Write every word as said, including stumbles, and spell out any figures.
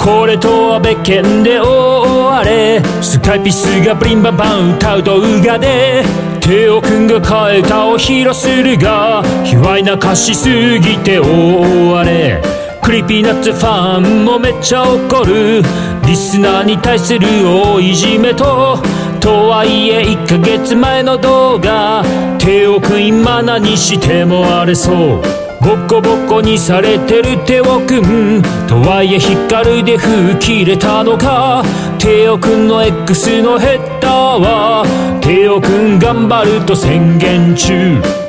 これとは別件で大荒れ、スカイピスがブリンバンバン歌う動画でテオくんが替え歌を披露するが、卑猥な歌詞すぎて大荒れ。クリーピーナッツファンもめっちゃ怒る、リスナーに対する大いじめと。とはいえいっかげつまえの動画、テオくん今何しても荒れそう。ボコボコにされてるテオくん、とはいえ光で吹き入れたのか。テオくんの X のヘッダーはテオくん頑張ると宣言中。